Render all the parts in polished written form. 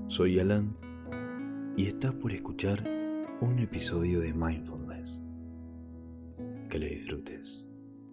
Soy Alan y estás por escuchar un episodio de Mindfulness. Que lo disfrutes.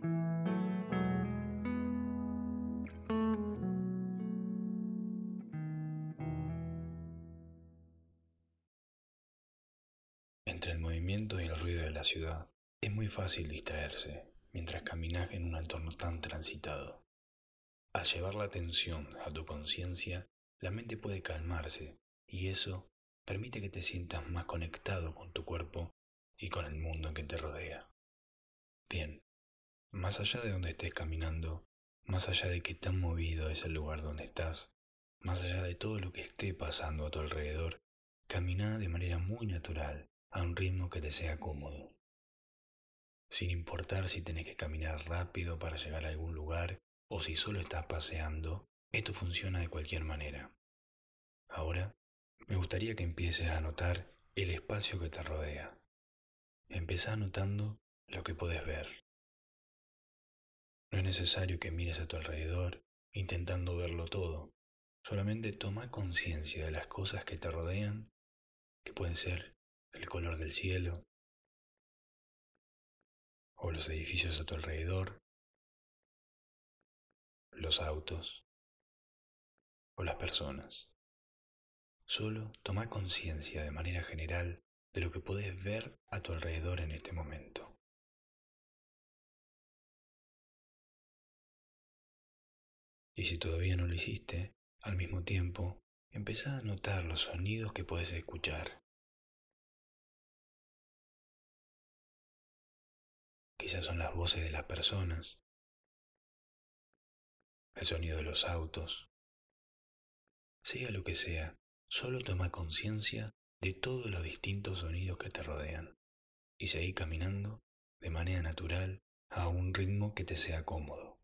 Entre el movimiento y el ruido de la ciudad, es muy fácil distraerse mientras caminas en un entorno tan transitado. Al llevar la atención a tu conciencia, la mente puede calmarse y eso permite que te sientas más conectado con tu cuerpo y con el mundo que te rodea. Bien, más allá de donde estés caminando, más allá de qué tan movido es el lugar donde estás, más allá de todo lo que esté pasando a tu alrededor, camina de manera muy natural a un ritmo que te sea cómodo. Sin importar si tenés que caminar rápido para llegar a algún lugar o si solo estás paseando, esto funciona de cualquier manera. Ahora, me gustaría que empieces a notar el espacio que te rodea. Empezá notando lo que podés ver. No es necesario que mires a tu alrededor intentando verlo todo. Solamente toma conciencia de las cosas que te rodean, que pueden ser el color del cielo, o los edificios a tu alrededor, los autos, o las personas. Solo toma conciencia de manera general de lo que podés ver a tu alrededor en este momento. Y si todavía no lo hiciste, al mismo tiempo, empezá a notar los sonidos que podés escuchar. Quizás son las voces de las personas, el sonido de los autos, sea lo que sea, solo toma conciencia de todos los distintos sonidos que te rodean y seguí caminando de manera natural a un ritmo que te sea cómodo.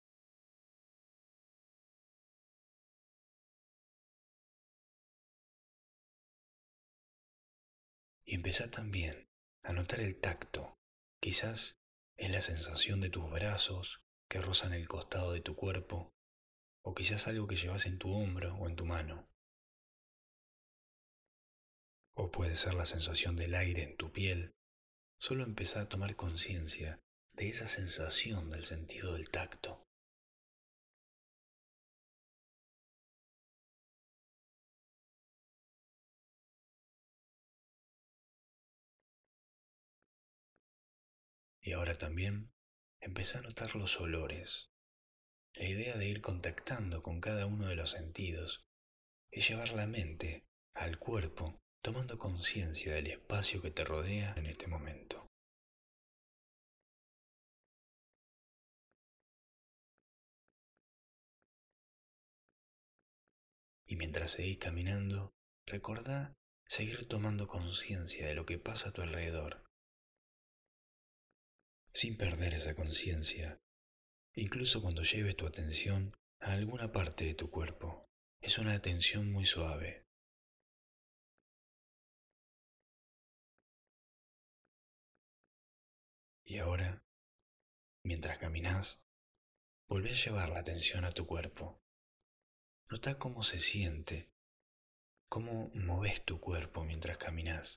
Y empezá también a notar el tacto. Quizás es la sensación de tus brazos que rozan el costado de tu cuerpo, o quizás algo que llevas en tu hombro o en tu mano. O puede ser la sensación del aire en tu piel. Solo empezá a tomar conciencia de esa sensación del sentido del tacto. Y ahora también empezá a notar los olores. La idea de ir contactando con cada uno de los sentidos es llevar la mente al cuerpo, tomando conciencia del espacio que te rodea en este momento. Y mientras seguís caminando, recordá seguir tomando conciencia de lo que pasa a tu alrededor, sin perder esa conciencia, incluso cuando lleves tu atención a alguna parte de tu cuerpo. Es una atención muy suave. Y ahora, mientras caminás, volvé a llevar la atención a tu cuerpo. Nota cómo se siente, cómo moves tu cuerpo mientras caminás.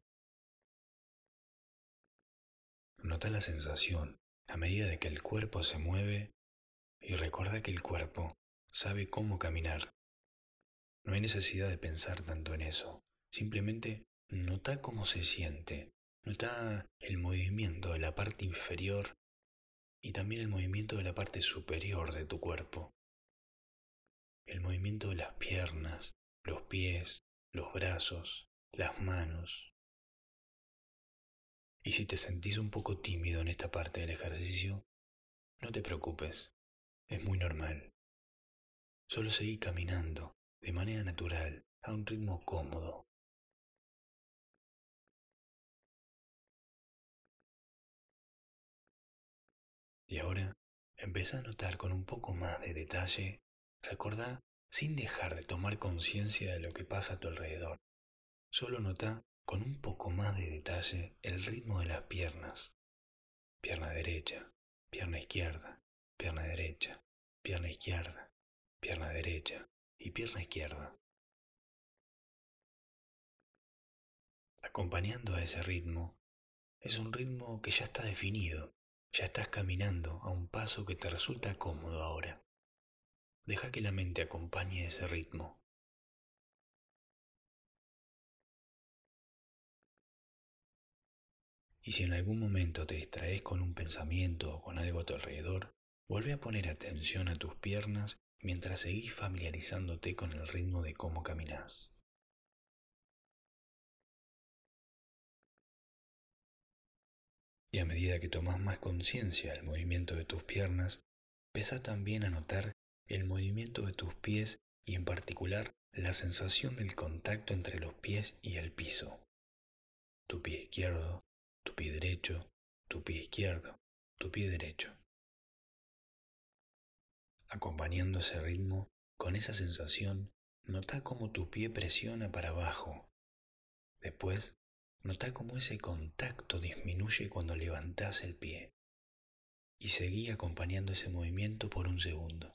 Nota la sensación a medida de que el cuerpo se mueve y recuerda que el cuerpo sabe cómo caminar. No hay necesidad de pensar tanto en eso. Simplemente nota cómo se siente. Nota el movimiento de la parte inferior y también el movimiento de la parte superior de tu cuerpo. El movimiento de las piernas, los pies, los brazos, las manos. Y si te sentís un poco tímido en esta parte del ejercicio, no te preocupes, es muy normal. Solo seguí caminando de manera natural, a un ritmo cómodo. Y ahora, empezá a notar con un poco más de detalle, recordá sin dejar de tomar conciencia de lo que pasa a tu alrededor. Solo notá con un poco más de detalle el ritmo de las piernas. Pierna derecha, pierna izquierda, pierna derecha, pierna izquierda, pierna derecha y pierna izquierda. Acompañando a ese ritmo, es un ritmo que ya está definido, ya estás caminando a un paso que te resulta cómodo ahora. Deja que la mente acompañe ese ritmo. Y si en algún momento te distraes con un pensamiento o con algo a tu alrededor, vuelve a poner atención a tus piernas mientras seguís familiarizándote con el ritmo de cómo caminas. Y a medida que tomas más conciencia del movimiento de tus piernas, empieza también a notar el movimiento de tus pies y en particular la sensación del contacto entre los pies y el piso. Tu pie izquierdo, tu pie derecho, tu pie izquierdo, tu pie derecho. Acompañando ese ritmo, con esa sensación, nota cómo tu pie presiona para abajo. Después, nota cómo ese contacto disminuye cuando levantas el pie. Y seguí acompañando ese movimiento por un segundo.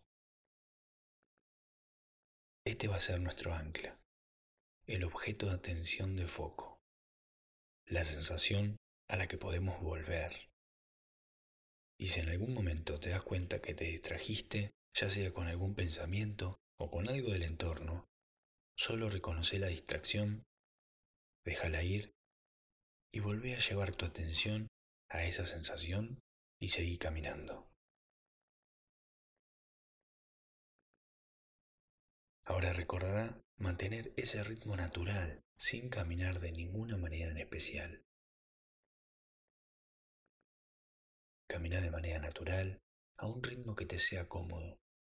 Este va a ser nuestro ancla, el objeto de atención de foco, la sensación a la que podemos volver. Y si en algún momento te das cuenta que te distrajiste, ya sea con algún pensamiento o con algo del entorno, solo reconoce la distracción, déjala ir y volvé a llevar tu atención a esa sensación y seguí caminando. Ahora recordá mantener ese ritmo natural sin caminar de ninguna manera en especial. Camina de manera natural a un ritmo que te sea cómodo.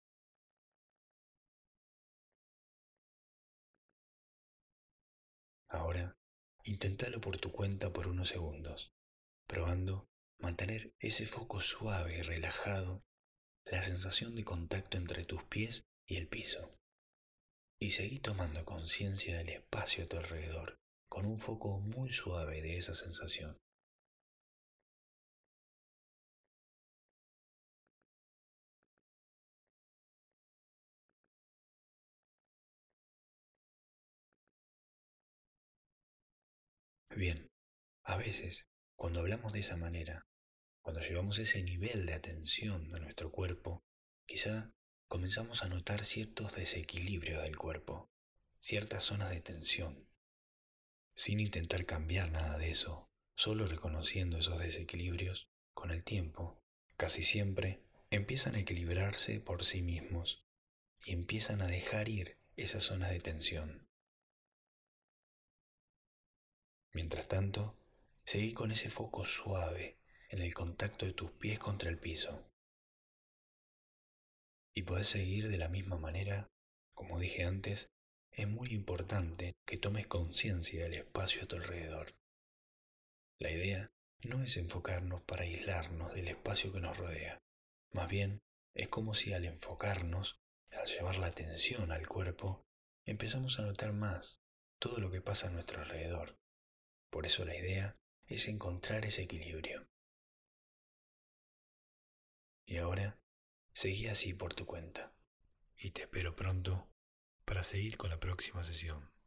Ahora, inténtalo por tu cuenta por unos segundos, probando mantener ese foco suave y relajado, la sensación de contacto entre tus pies y el piso. Y seguí tomando conciencia del espacio a tu alrededor, con un foco muy suave de esa sensación. Bien, a veces, cuando hablamos de esa manera, cuando llevamos ese nivel de atención a nuestro cuerpo, quizá comenzamos a notar ciertos desequilibrios del cuerpo, ciertas zonas de tensión, sin intentar cambiar nada de eso, solo reconociendo esos desequilibrios, con el tiempo, casi siempre, empiezan a equilibrarse por sí mismos y empiezan a dejar ir esas zonas de tensión. Mientras tanto, seguí con ese foco suave en el contacto de tus pies contra el piso. Y podés seguir de la misma manera, como dije antes, es muy importante que tomes conciencia del espacio a tu alrededor. La idea no es enfocarnos para aislarnos del espacio que nos rodea, más bien es como si al enfocarnos, al llevar la atención al cuerpo, empezamos a notar más todo lo que pasa a nuestro alrededor. Por eso la idea es encontrar ese equilibrio. Y ahora, seguí así por tu cuenta. Y te espero pronto para seguir con la próxima sesión.